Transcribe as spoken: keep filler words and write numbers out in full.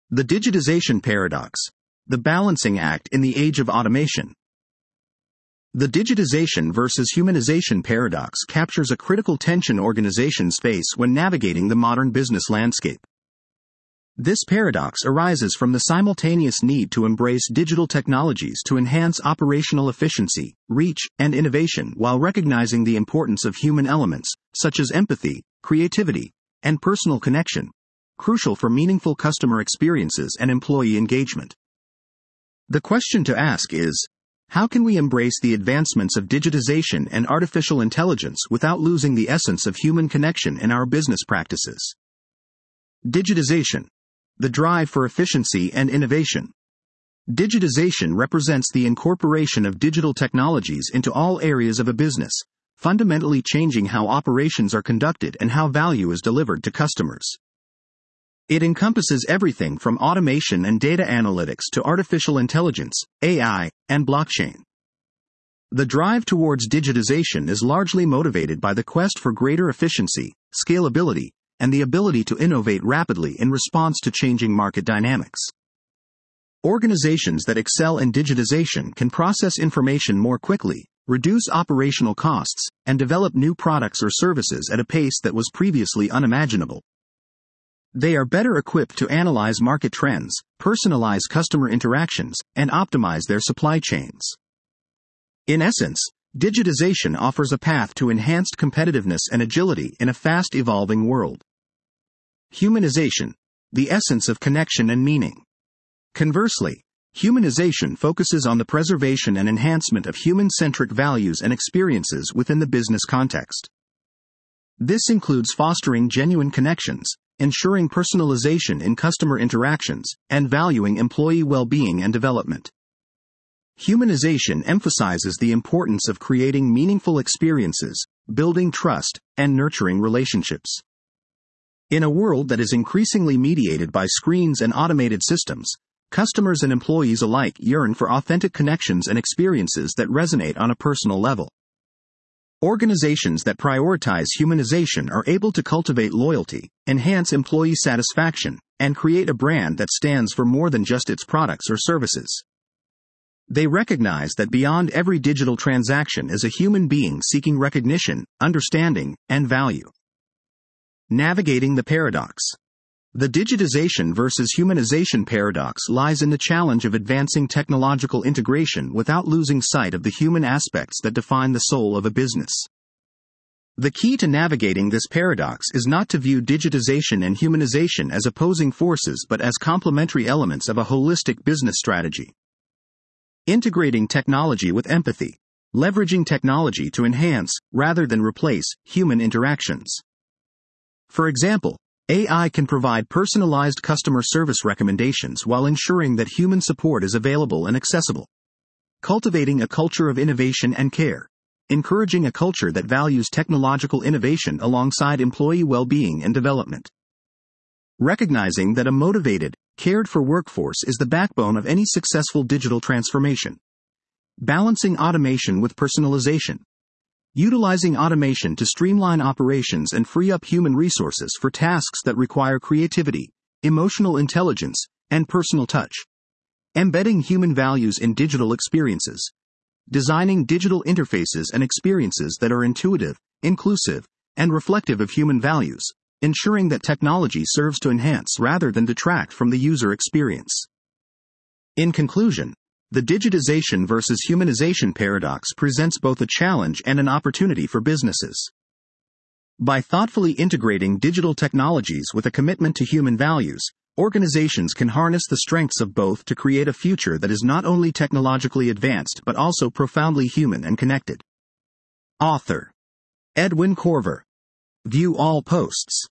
The digitization paradox, the balancing act in the age of automation. The digitization versus humanization paradox captures a critical tension organizations face when navigating the modern business landscape. This paradox arises from the simultaneous need to embrace digital technologies to enhance operational efficiency, reach, and innovation while recognizing the importance of human elements, such as empathy, creativity, and personal connection, crucial for meaningful customer experiences and employee engagement. The question to ask is, how can we embrace the advancements of digitization and artificial intelligence without losing the essence of human connection in our business practices? Digitization, the drive for efficiency and innovation. Digitization represents the incorporation of digital technologies into all areas of a business, fundamentally changing how operations are conducted and how value is delivered to customers. It encompasses everything from automation and data analytics to artificial intelligence, A I, and blockchain. The drive towards digitization is largely motivated by the quest for greater efficiency, scalability, and the ability to innovate rapidly in response to changing market dynamics. Organizations that excel in digitization can process information more quickly, reduce operational costs, and develop new products or services at a pace that was previously unimaginable. They are better equipped to analyze market trends, personalize customer interactions, and optimize their supply chains. In essence, digitization offers a path to enhanced competitiveness and agility in a fast-evolving world. Humanization, the essence of connection and meaning. Conversely, humanization focuses on the preservation and enhancement of human-centric values and experiences within the business context. This includes fostering genuine connections, ensuring personalization in customer interactions, and valuing employee well-being and development. Humanization emphasizes the importance of creating meaningful experiences, building trust, and nurturing relationships. In a world that is increasingly mediated by screens and automated systems, customers and employees alike yearn for authentic connections and experiences that resonate on a personal level. Organizations that prioritize humanization are able to cultivate loyalty, enhance employee satisfaction, and create a brand that stands for more than just its products or services. They recognize that beyond every digital transaction is a human being seeking recognition, understanding, and value. Navigating the paradox. The digitization versus humanization paradox lies in the challenge of advancing technological integration without losing sight of the human aspects that define the soul of a business. The key to navigating this paradox is not to view digitization and humanization as opposing forces but as complementary elements of a holistic business strategy. Integrating technology with empathy, leveraging technology to enhance, rather than replace, human interactions. For example, A I can provide personalized customer service recommendations while ensuring that human support is available and accessible. Cultivating a culture of innovation and care. Encouraging a culture that values technological innovation alongside employee well-being and development. Recognizing that a motivated, cared-for workforce is the backbone of any successful digital transformation. Balancing automation with personalization. Utilizing automation to streamline operations and free up human resources for tasks that require creativity, emotional intelligence, and personal touch. Embedding human values in digital experiences. Designing digital interfaces and experiences that are intuitive, inclusive, and reflective of human values, ensuring that technology serves to enhance rather than detract from the user experience. In conclusion, the digitization versus humanization paradox presents both a challenge and an opportunity for businesses. By thoughtfully integrating digital technologies with a commitment to human values, organizations can harness the strengths of both to create a future that is not only technologically advanced but also profoundly human and connected. Author: Edwin Corver. View all posts.